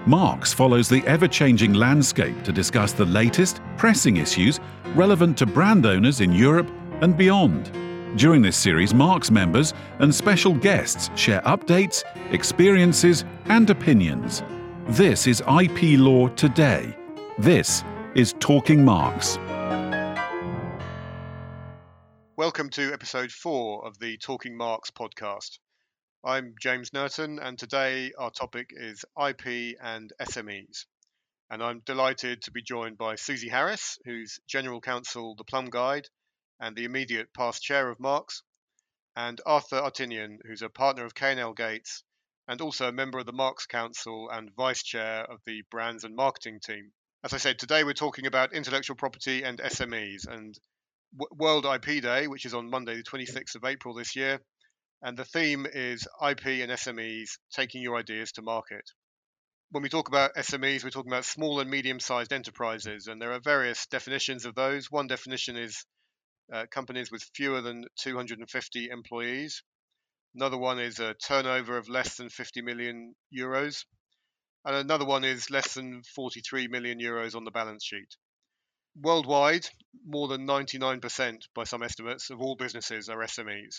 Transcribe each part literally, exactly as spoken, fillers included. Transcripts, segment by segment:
Marks follows the ever-changing landscape to discuss the latest, pressing issues relevant to brand owners in Europe and beyond. During this series, Marks members and special guests share updates, experiences, and opinions. This is I P Law Today. This is Talking Marks. Welcome to episode four of the Talking Marks podcast. I'm James Nurton, and today our topic is I P and S M Es. And I'm delighted to be joined by Susie Harris, who's General Counsel, The Plum Guide, and the immediate past chair of Marks, and Arthur Artinian, who's a partner of K and L Gates, and also a member of the Marks Council and vice chair of the brands and marketing team. As I said, today we're talking about intellectual property and S M Es, and World I P Day, which is on Monday, the twenty-sixth of April this year. And the theme is I P and S M Es, taking your ideas to market. When we talk about S M Es, we're talking about small and medium-sized enterprises, and there are various definitions of those. One definition is uh, companies with fewer than two hundred fifty employees. Another one is a turnover of less than fifty million euros. And another one is less than forty-three million euros on the balance sheet. Worldwide, more than ninety-nine percent, by some estimates, of all businesses are S M Es.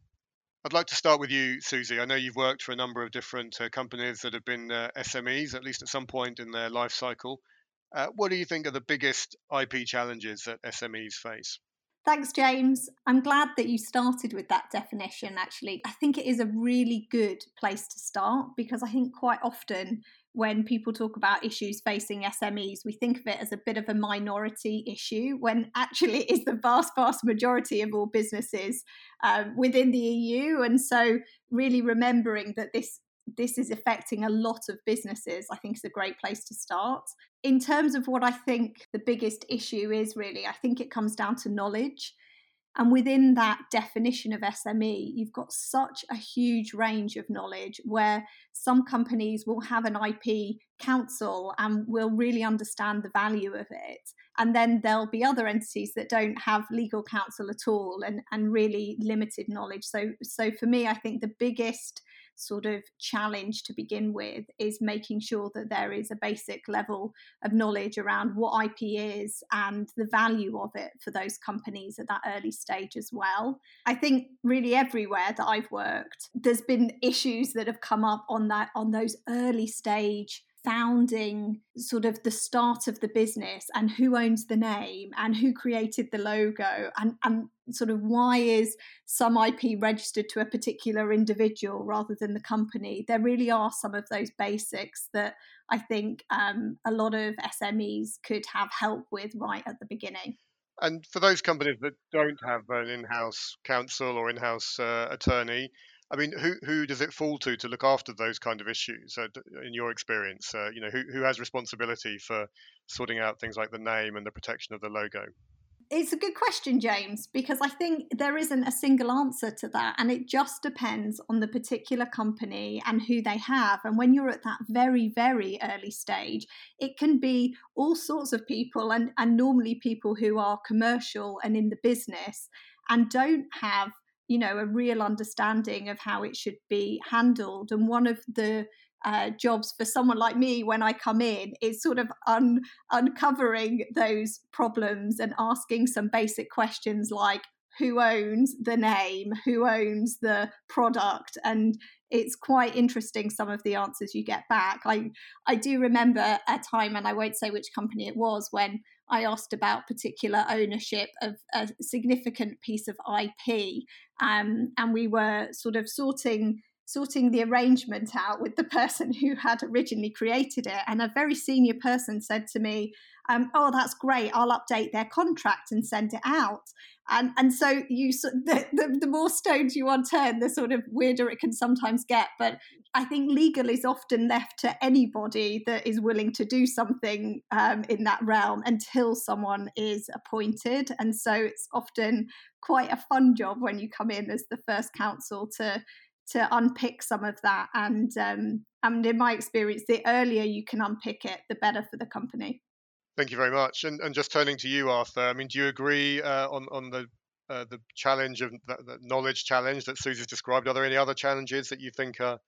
I'd like to start with you, Susie. I know you've worked for a number of different uh, companies that have been uh, S M Es, at least at some point in their life cycle. Uh, what do you think are the biggest I P challenges that S M Es face? Thanks, James. I'm glad that you started with that definition, actually. I think it is a really good place to start because I think quite often when people talk about issues facing S M Es, we think of it as a bit of a minority issue when actually it is the vast, vast majority of all businesses um, within the E U. And so really remembering that this this is affecting a lot of businesses, I think is a great place to start. In terms of what I think the biggest issue is really, I think it comes down to knowledge. And within that definition of S M E, you've got such a huge range of knowledge where some companies will have an I P council and will really understand the value of it. And then there'll be other entities that don't have legal counsel at all and, and really limited knowledge. So, so for me, I think the biggest sort of challenge to begin with is making sure that there is a basic level of knowledge around what I P is and the value of it for those companies at that early stage as well. I think really everywhere that I've worked, there's been issues that have come up on that on those early stage founding, sort of the start of the business and who owns the name and who created the logo and, and sort of why is some I P registered to a particular individual rather than the company. There really are some of those basics that I think um, a lot of S M Es could have help with right at the beginning. And for those companies that don't have an in-house counsel or in-house uh, attorney, I mean, who who does it fall to to look after those kind of issues? Uh, in your experience, uh, you know, who who has responsibility for sorting out things like the name and the protection of the logo? It's a good question, James, because I think there isn't a single answer to that. And it just depends on the particular company and who they have. And when you're at that very, very early stage, it can be all sorts of people and, and normally people who are commercial and in the business and don't have, you know, a real understanding of how it should be handled. And one of the Uh, jobs for someone like me when I come in is sort of un- uncovering those problems and asking some basic questions like who owns the name, who owns the product, and it's quite interesting some of the answers you get back. I, I do remember a time, and I won't say which company it was, when I asked about particular ownership of a significant piece of I P, um, and we were sort of sorting sorting the arrangement out with the person who had originally created it. And a very senior person said to me, um, oh, that's great, I'll update their contract and send it out. And and so you the, the, the more stones you unturned, the sort of weirder it can sometimes get. But I think legal is often left to anybody that is willing to do something um, in that realm until someone is appointed. And so it's often quite a fun job when you come in as the first counsel to to unpick some of that. And um, and in my experience, the earlier you can unpick it, the better for the company. Thank you very much. And, and just turning to you, Arthur, I mean, do you agree uh, on, on the uh, the challenge of the, the knowledge challenge that Susie's described? Are there any other challenges that you think are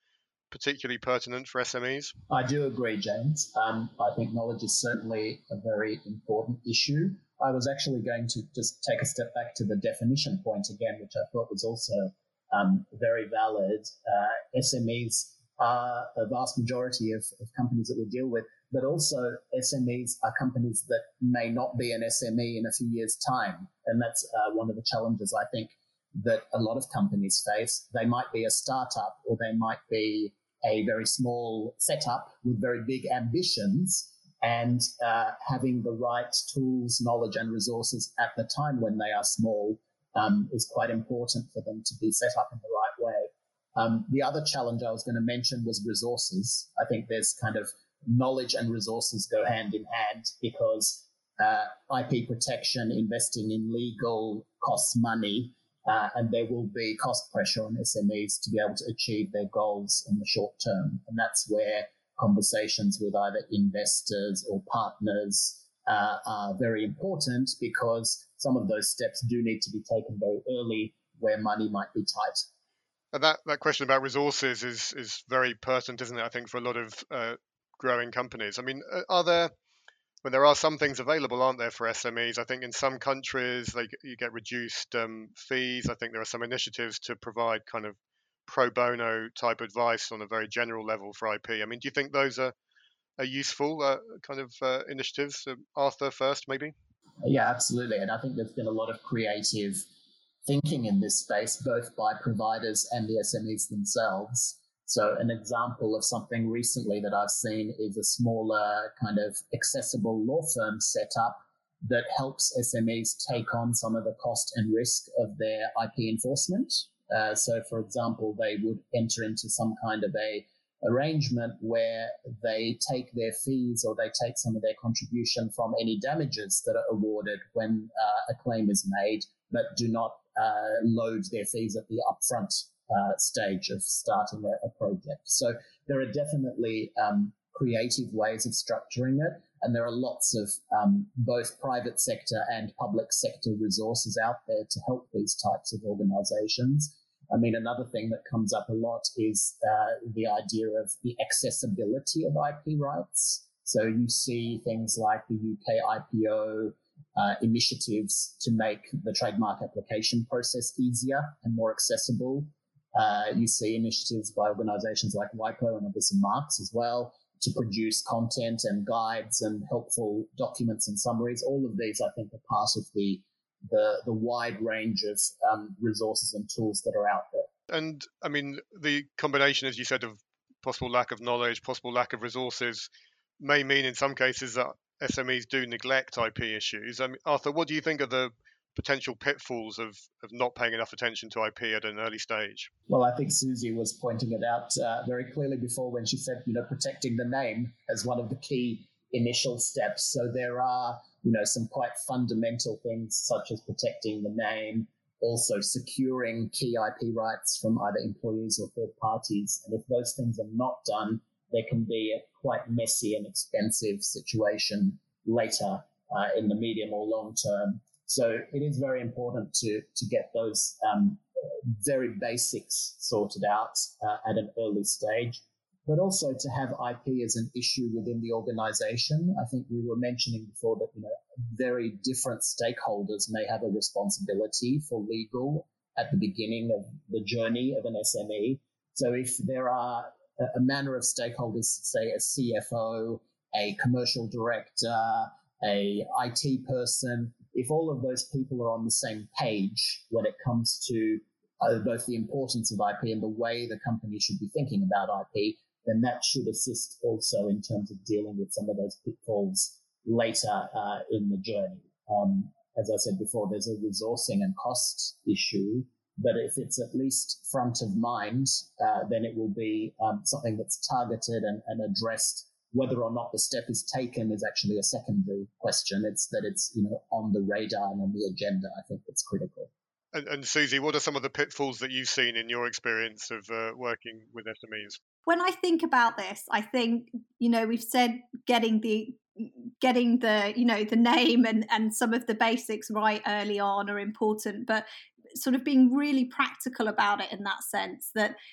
particularly pertinent for S M Es? I do agree, James. Um, I think knowledge is certainly a very important issue. I was actually going to just take a step back to the definition point again, which I thought was also um, very valid. Uh, S M Es are a vast majority of, of companies that we deal with, but also S M Es are companies that may not be an S M E in a few years' time. And that's uh, one of the challenges I think that a lot of companies face. They might be a startup, or they might be a very small setup with very big ambitions, and uh, having the right tools, knowledge and resources at the time when they are small um, is quite important for them to be set up in the right way. Um, the other challenge I was going to mention was resources. I think there's kind of knowledge and resources go hand in hand, because uh, I P protection, investing in legal costs money, uh, and there will be cost pressure on S M Es to be able to achieve their goals in the short term. And that's where conversations with either investors or partners uh, are very important, because some of those steps do need to be taken very early where money might be tight. And that, that question about resources is is very pertinent, isn't it? I think for a lot of uh, growing companies. I mean, are there, when there are some things available, aren't there, for S M Es? I think in some countries they you get reduced um, fees. I think there are some initiatives to provide kind of pro bono type advice on a very general level for I P. I mean, do you think those are are useful uh, kind of uh, initiatives? Uh, Arthur first, maybe. Yeah, absolutely. And I think there's been a lot of creative thinking in this space, both by providers and the S M Es themselves. So an example of something recently that I've seen is a smaller kind of accessible law firm setup that helps S M Es take on some of the cost and risk of their I P enforcement. Uh, so, for example, they would enter into some kind of a arrangement where they take their fees, or they take some of their contribution from any damages that are awarded when uh, a claim is made, but do not uh, load their fees at the upfront uh, stage of starting a, a project. So there are definitely um, creative ways of structuring it, and there are lots of um, both private sector and public sector resources out there to help these types of organizations. I mean, another thing that comes up a lot is uh, the idea of the accessibility of I P rights. So you see things like the U K I P O uh, initiatives to make the trademark application process easier and more accessible. Uh, you see initiatives by organizations like WIPO and obviously Marks as well to produce content and guides and helpful documents and summaries. All of these, I think, are part of the the the wide range of um, resources and tools that are out there. And I mean, the combination, as you said, of possible lack of knowledge, possible lack of resources may mean in some cases that S M Es do neglect I P issues. I mean, Arthur, what do you think are the potential pitfalls of, of not paying enough attention to I P at an early stage? Well, I think Susie was pointing it out uh, very clearly before when she said, you know, protecting the name as one of the key initial steps. So there are, you know, some quite fundamental things such as protecting the name, also securing key I P rights from either employees or third parties. And if those things are not done, there can be a quite messy and expensive situation later uh, in the medium or long term. So it is very important to to get those um, very basics sorted out uh, at an early stage, but also to have I P as an issue within the organization. I think we were mentioning before that, you know, very different stakeholders may have a responsibility for legal at the beginning of the journey of an S M E. So if there are a, a manner of stakeholders, say a C F O, a commercial director, a I T person, if all of those people are on the same page when it comes to uh, both the importance of I P and the way the company should be thinking about I P, then that should assist also in terms of dealing with some of those pitfalls later uh, in the journey. Um, as I said before, there's a resourcing and cost issue, but if it's at least front of mind, uh, then it will be um, something that's targeted and, and addressed. Whether or not the step is taken is actually a secondary question. It's that it's, you know, on the radar and on the agenda. I think that's critical. And, and Susie, what are some of the pitfalls that you've seen in your experience of uh, working with S M Es? When I think about this, I think, you know, we've said getting the getting the, you know, the name and, and some of the basics right early on are important, but sort of being really practical about it in that sense that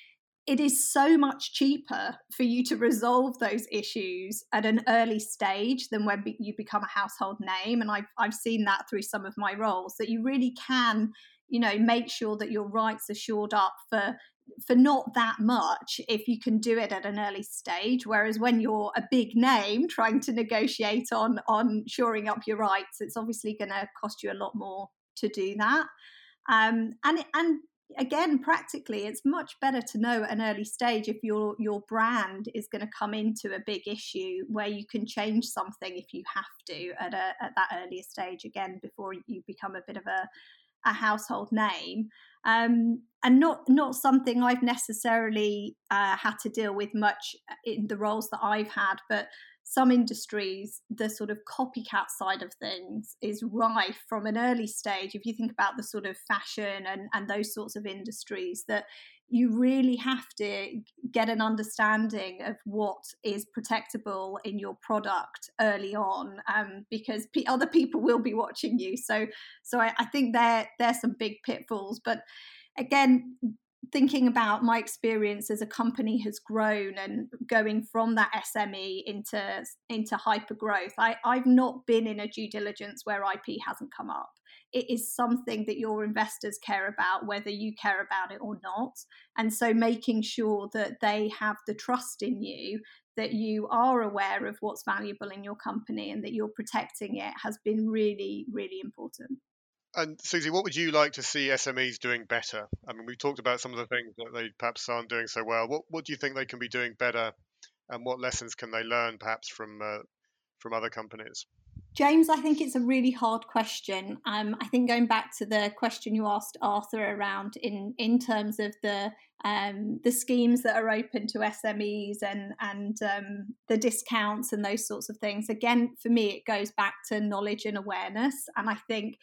it is so much cheaper for you to resolve those issues at an early stage than when you become a household name. And I've, I've seen that through some of my roles, that you really can, you know, make sure that your rights are shored up for for not that much if you can do it at an early stage. Whereas when you're a big name trying to negotiate on, on shoring up your rights, it's obviously going to cost you a lot more to do that. Um, and and again, practically, it's much better to know at an early stage if your your brand is going to come into a big issue where you can change something if you have to at a at that earlier stage, again, before you become a bit of a, a household name. Um, and not not something I've necessarily uh, had to deal with much in the roles that I've had, but some industries, the sort of copycat side of things is rife from an early stage. If you think about the sort of fashion and, and those sorts of industries, that you really have to get an understanding of what is protectable in your product early on, um, because p- other people will be watching you. So, so I, I think there there's some big pitfalls. But again, thinking about my experience as a company has grown and going from that S M E into into hyper growth, I, I've not been in a due diligence where I P hasn't come up. It is something that your investors care about, whether you care about it or not. And so making sure that they have the trust in you, that you are aware of what's valuable in your company and that you're protecting it, has been really, really important. And Susie, what would you like to see S M Es doing better? I mean, we talked about some of the things that they perhaps aren't doing so well. What what do you think they can be doing better, and what lessons can they learn perhaps from uh, from other companies? James, I think it's a really hard question. Um, I think going back to the question you asked Arthur around in, in terms of the um, the schemes that are open to S M Es and and um, the discounts and those sorts of things. Again, for me, it goes back to knowledge and awareness. And I think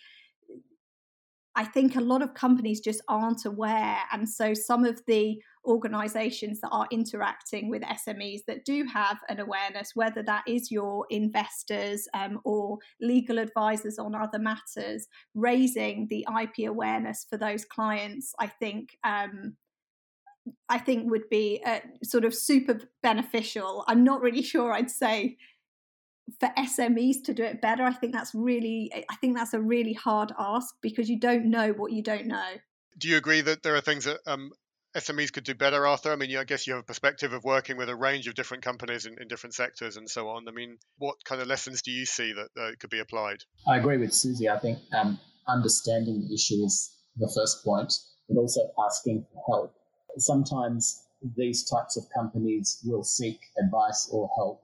I think a lot of companies just aren't aware. And so some of the organizations that are interacting with S M Es that do have an awareness, whether that is your investors um, or legal advisors on other matters, raising the I P awareness for those clients, I think um, I think would be uh, sort of super beneficial. I'm not really sure I'd say for S M Es to do it better. I think that's really, I think that's a really hard ask because you don't know what you don't know. Do you agree that there are things that um, S M Es could do better, Arthur? I mean, I guess you have a perspective of working with a range of different companies in, in different sectors and so on. I mean, what kind of lessons do you see that uh, could be applied? I agree with Susie. I think um, understanding the issue is the first point, but also asking for help. Sometimes these types of companies will seek advice or help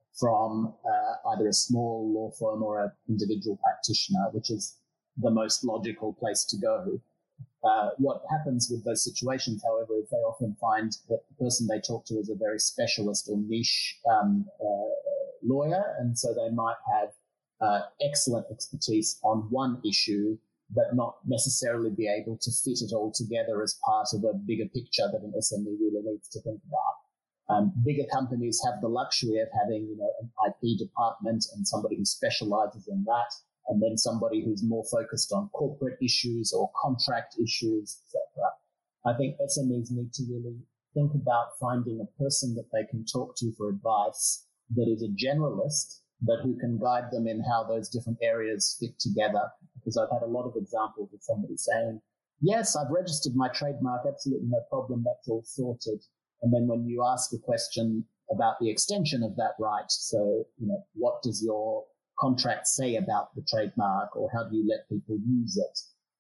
from uh, either a small law firm or an individual practitioner, which is the most logical place to go. Uh, what happens with those situations, however, is they often find that the person they talk to is a very specialist or niche um, uh, lawyer, and so they might have uh, excellent expertise on one issue, but not necessarily be able to fit it all together as part of a bigger picture that an S M E really needs to think about. Um, bigger companies have the luxury of having, you know, an I P department and somebody who specializes in that, and then somebody who's more focused on corporate issues or contract issues, et cetera. I think S M Es need to really think about finding a person that they can talk to for advice that is a generalist, but who can guide them in how those different areas fit together. Because I've had a lot of examples of somebody saying, yes, I've registered my trademark, absolutely no problem, that's all sorted. And then when you ask a question about the extension of that right, so, you know, what does your contract say about the trademark, or how do you let people use it,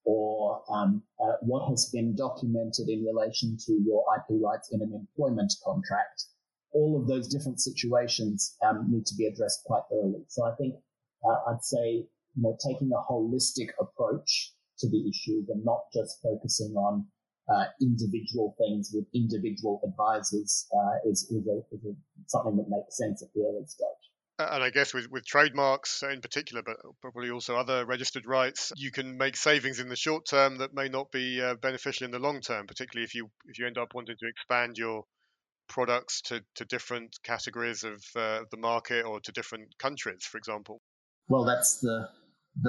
or um, uh, what has been documented in relation to your I P rights in an employment contract, all of those different situations um, need to be addressed quite early. So I think uh, I'd say, you know, taking a holistic approach to the issues and not just focusing on Uh, individual things with individual advisors uh, is, is, a, is a, something that makes sense at the early stage. And I guess with, with trademarks in particular, but probably also other registered rights, you can make savings in the short term that may not be uh, beneficial in the long term, particularly if you if you end up wanting to expand your products to, to different categories of uh, the market or to different countries, for example. Well, that's the the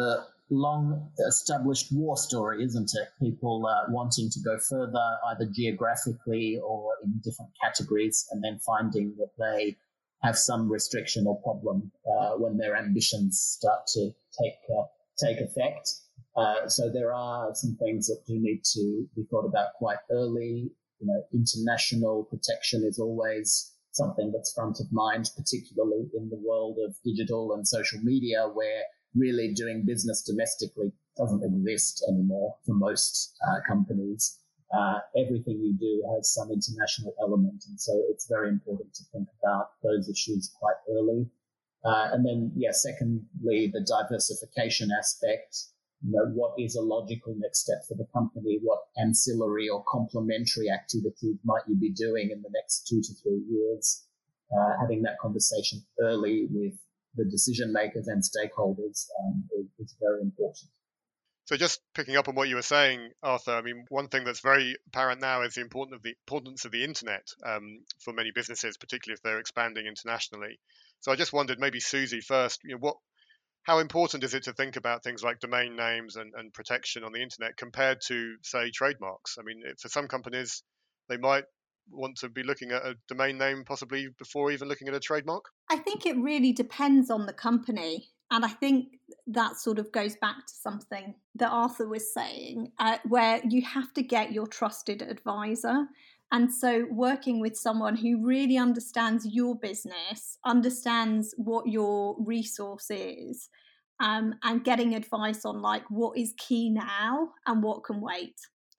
long established war story, isn't it? People uh, wanting to go further, either geographically or in different categories, and then finding that they have some restriction or problem uh, when their ambitions start to take uh, take effect. Uh, so there are some things that do need to be thought about quite early. You know, international protection is always something that's front of mind, particularly in the world of digital and social media, where really doing business domestically doesn't exist anymore for most uh, companies. Uh, everything you do has some international element, and so it's very important to think about those issues quite early. Uh, and then, yeah, secondly, the diversification aspect. You know, what is a logical next step for the company? What ancillary or complementary activities might you be doing in the next two to three years? Uh, having that conversation early with the decision makers and stakeholders um, is, is very important. So just picking up on what you were saying, Arthur, I mean, one thing that's very apparent now is the importance of the importance of the internet um, for many businesses, particularly if they're expanding internationally. So I just wondered, maybe Susie first, you know, what, how important is it to think about things like domain names and, and protection on the internet compared to, say, trademarks? I mean, for some companies, they might want to be looking at a domain name possibly before even looking at a trademark. I think it really depends on the company. And I think that sort of goes back to something that Arthur was saying, uh, where you have to get your trusted advisor. And so working with someone who really understands your business, understands what your resource is, um, and getting advice on like what is key now and what can wait.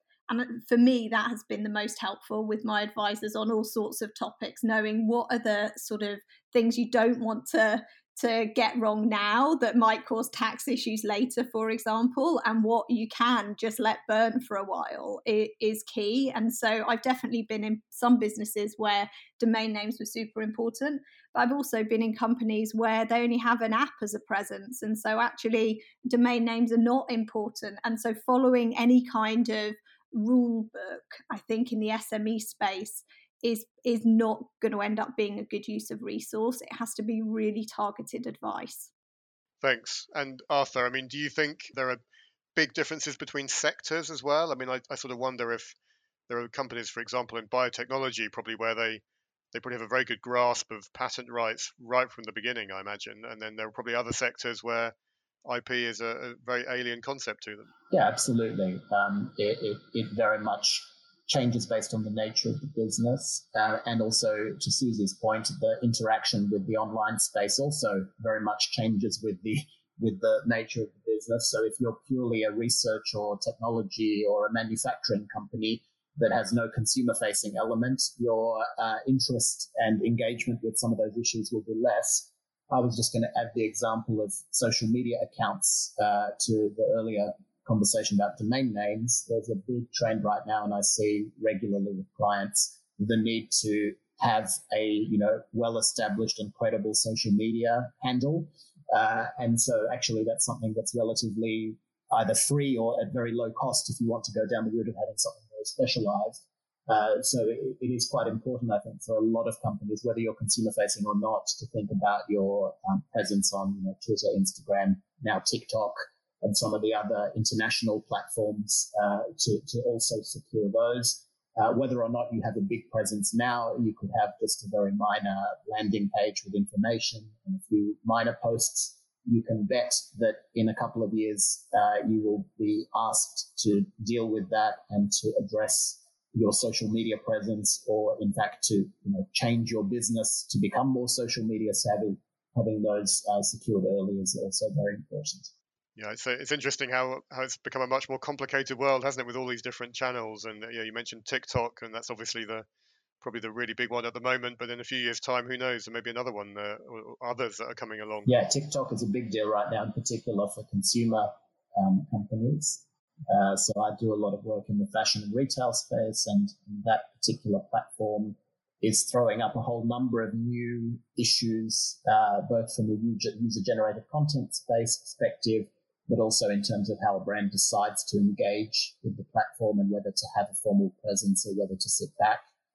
And for me, that has been the most helpful with my advisors on all sorts of topics, knowing what are the sort of things you don't want to to get wrong now that might cause tax issues later, for example, and what you can just let burn for a while is key. And so I've definitely been in some businesses where domain names were super important, but I've also been in companies where they only have an app as a presence. And so actually domain names are not important. And so following any kind of rule book, I think in the S M E space is is not going to end up being a good use of resource. It has to be really targeted advice. Thanks. And Arthur, I mean, do you think there are big differences between sectors as well? I mean, I, I sort of wonder if there are companies, for example, in biotechnology, probably where they they probably have a very good grasp of patent rights right from the beginning, I imagine. And then there are probably other sectors where I P is a, a very alien concept to them. Yeah, absolutely. Um, it, it, it very much changes based on the nature of the business. Uh, and also, to Susie's point, the interaction with the online space also very much changes with the with the nature of the business. So if you're purely a research or technology or a manufacturing company that has no consumer-facing element, your uh, interest and engagement with some of those issues will be less. I was just going to add the example of social media accounts uh, to the earlier conversation about domain names. There's a big trend right now, and I see regularly with clients the need to have a you know well-established and credible social media handle. Uh, and so actually that's something that's relatively either free or at very low cost if you want to go down the route of having something very specialized. Uh, so it, it is quite important, I think, for a lot of companies, whether you're consumer-facing or not, to think about your um, presence on you know, Twitter, Instagram, now TikTok, and some of the other international platforms uh, to, to also secure those. Uh, whether or not you have a big presence now, you could have just a very minor landing page with information and a few minor posts. You can bet that in a couple of years, uh, you will be asked to deal with that and to address your social media presence, or in fact to you know change your business to become more social media savvy. Having those uh, secured early is also very important. Yeah, it's it's interesting how how it's become a much more complicated world, hasn't it, with all these different channels? And yeah, you mentioned TikTok, and that's obviously the probably the really big one at the moment. But in a few years' time, who knows? There may be another one, uh, or others that are coming along. Yeah, TikTok is a big deal right now, in particular for consumer um, companies. Uh, so I do a lot of work in the fashion and retail space, and that particular platform is throwing up a whole number of new issues, uh, both from the user-generated content space perspective, but also in terms of how a brand decides to engage with the platform and whether to have a formal presence or whether to sit back.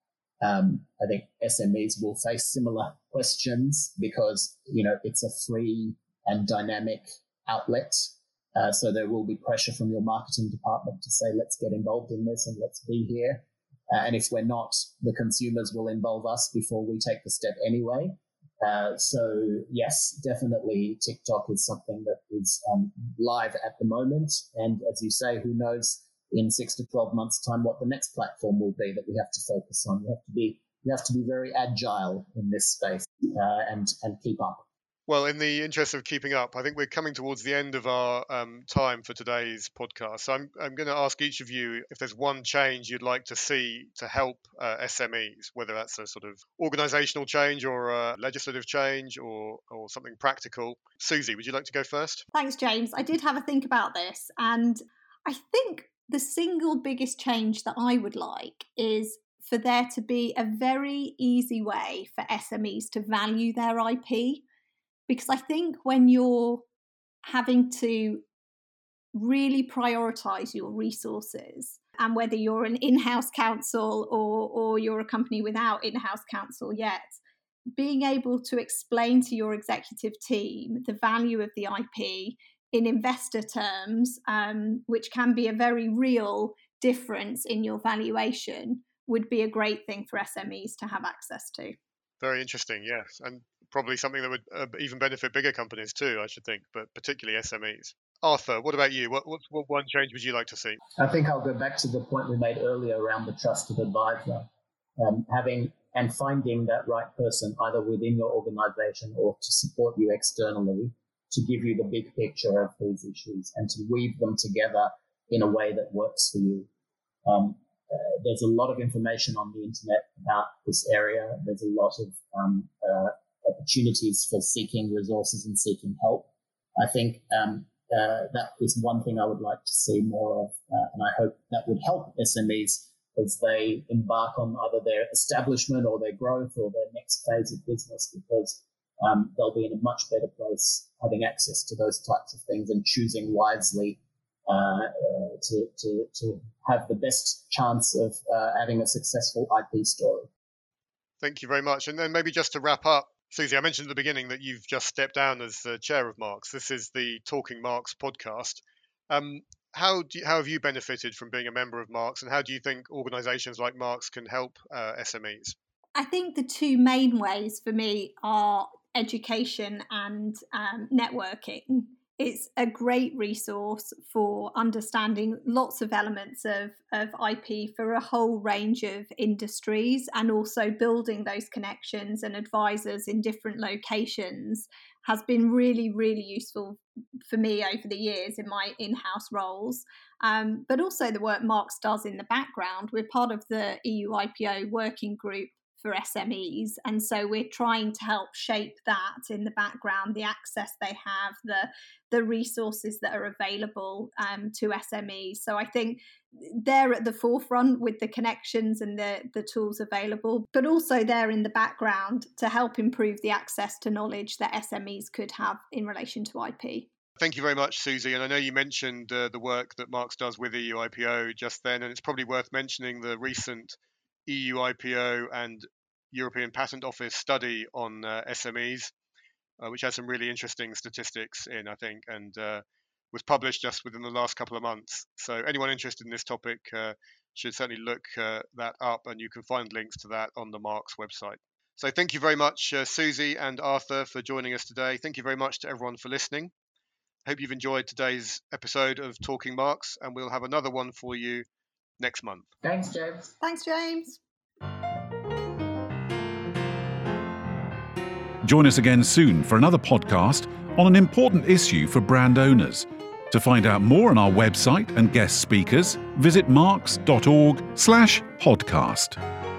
Um, I think S M Es will face similar questions because, you know, it's a free and dynamic outlet. Uh, so there will be pressure from your marketing department to say, let's get involved in this and let's be here. Uh, and if we're not, the consumers will involve us before we take the step anyway. Uh, so yes, definitely TikTok is something that is um, live at the moment. And as you say, who knows in six to twelve months time what the next platform will be that we have to focus on. We have to be, we have to be very agile in this space uh, and, and keep up. Well, in the interest of keeping up, I think we're coming towards the end of our um, time for today's podcast. So I'm, I'm going to ask each of you if there's one change you'd like to see to help uh, S M Es, whether that's a sort of organizational change or a legislative change or, or something practical. Susie, would you like to go first? Thanks, James. I did have a think about this, and I think the single biggest change that I would like is for there to be a very easy way for S M Es to value their I P. Because I think when you're having to really prioritise your resources, and whether you're an in-house counsel or, or you're a company without in-house counsel yet, being able to explain to your executive team the value of the I P in investor terms, um, which can be a very real difference in your valuation, would be a great thing for S M Es to have access to. Very interesting, yes. And probably something that would uh, even benefit bigger companies too, I should think, but particularly S M Es. Arthur, what about you? What, what, what one change would you like to see? I think I'll go back to the point we made earlier around the trusted advisor. Um, having and finding that right person either within your organization or to support you externally to give you the big picture of these issues and to weave them together in a way that works for you. Um, Uh, there's a lot of information on the internet about this area. There's a lot of um, uh, opportunities for seeking resources and seeking help. I think um, uh, that is one thing I would like to see more of, uh, and I hope that would help S M Es as they embark on either their establishment or their growth or their next phase of business, because um, they'll be in a much better place having access to those types of things and choosing wisely Uh, uh, to, to, to have the best chance of uh, having a successful I P story. Thank you very much. And then maybe just to wrap up, Susie, I mentioned at the beginning that you've just stepped down as the chair of Marks. This is the Talking Marks podcast. Um, how, do you, how have you benefited from being a member of Marks, and how do you think organisations like Marks can help uh, S M Es? I think the two main ways for me are education and um, networking. It's a great resource for understanding lots of elements of, of I P for a whole range of industries, and also building those connections and advisors in different locations has been really, really useful for me over the years in my in-house roles. Um, but also the work Marks does in the background. We're part of the E U I P O working group for S M Es, and so we're trying to help shape that in the background, the access they have, the the resources that are available um, to S M Es. So I think they're at the forefront with the connections and the the tools available, but also they're in the background to help improve the access to knowledge that S M Es could have in relation to I P. Thank you very much, Susie. And I know you mentioned uh, the work that Marks does with E U I P O just then, and it's probably worth mentioning the recent E U I P O and European Patent Office study on uh, S M Es, uh, which has some really interesting statistics in, I think, and uh, was published just within the last couple of months. So anyone interested in this topic uh, should certainly look uh, that up, and you can find links to that on the Marks website. So thank you very much, uh, Susie and Arthur, for joining us today. Thank you very much to everyone for listening. I hope you've enjoyed today's episode of Talking Marks, and we'll have another one for you next month. Thanks, James. Thanks, James. Join us again soon for another podcast on an important issue for brand owners. To find out more on our website and guest speakers, visit marks dot org slash podcast.